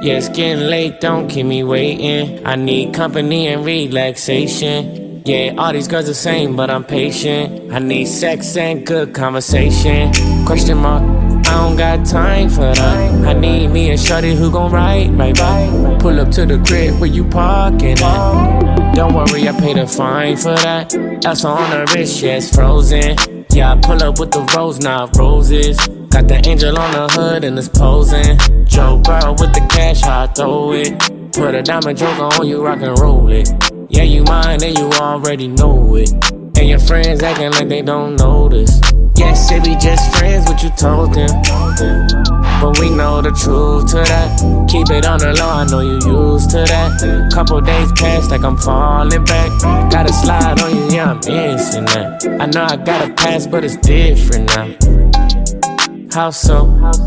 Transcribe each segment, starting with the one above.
Yeah, it's getting late, don't keep me waiting. I need company and relaxation. Yeah, all these girls the same, but I'm patient. I need sex and good conversation. Question mark, I don't got time for that. I need me a shorty who gon' ride right by. Pull up to the crib where you parking at. Don't worry, I paid a fine for that. Elsa on the wrist, yeah, it's frozen. Yeah, I pull up with the rose, not roses. Got the angel on the hood and it's posing. Joe Burrow with the cash, how I throw it. Put a diamond joker on you, rock and roll it. Yeah, you mine and you already know it. And your friends acting like they don't notice. Yeah, say we just friends, what you told them. But we know the truth to that. Keep it on the low, I know you used to that. Couple days past like I'm falling back. Gotta slide on you, yeah, I'm missing that. I know I got a past, but it's different now. How so?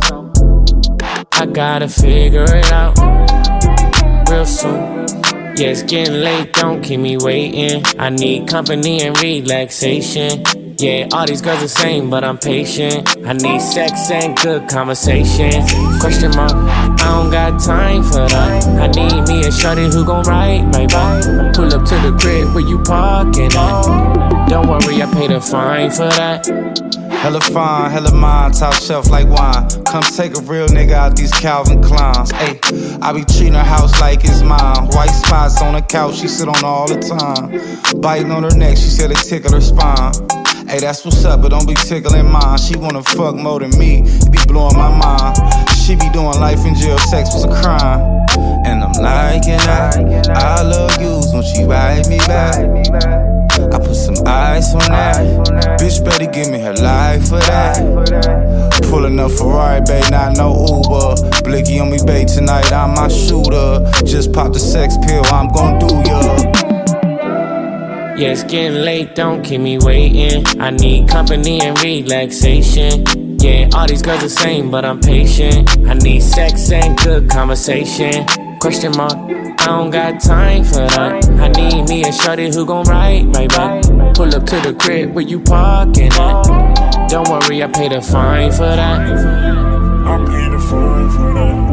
I gotta figure it out real soon. Yeah, it's getting late, don't keep me waiting. I need company and relaxation. Yeah, all these girls the same, but I'm patient. I need sex and good conversation. Question mark, I don't got time for that. I need me a shorty who gon' ride right by. Pull up to the crib where you parking at. Don't worry, I paid a fine for that. Hella fine, hella mine, top shelf like wine. Come take a real nigga out these Calvin Kleins. Ayy, I be treating her house like it's mine. White spots on the couch, she sit on all the time. Biting on her neck, she said it tickled her spine. Ayy, that's what's up, but don't be tickling mine. She wanna fuck more than me, it be blowing my mind. She be doing life in jail, sex was a crime. And I'm liking that, I love yous when she ride me back. I put some ice on that. Bitch better give me her life for that. Pulling up Ferrari, babe, not no Uber. Blicky on me, babe, tonight I'm my shooter. Just pop the sex pill, I'm gon' do ya. Yeah, it's getting late, don't keep me waiting. I need company and relaxation. Yeah, all these girls the same, but I'm patient. I need sex and good conversation. Question mark, I don't got time for that. I need me a shorty who gon' ride right by. Pull up to the crib where you parking at. Don't worry, I paid a fine for that. I paid a fine for that.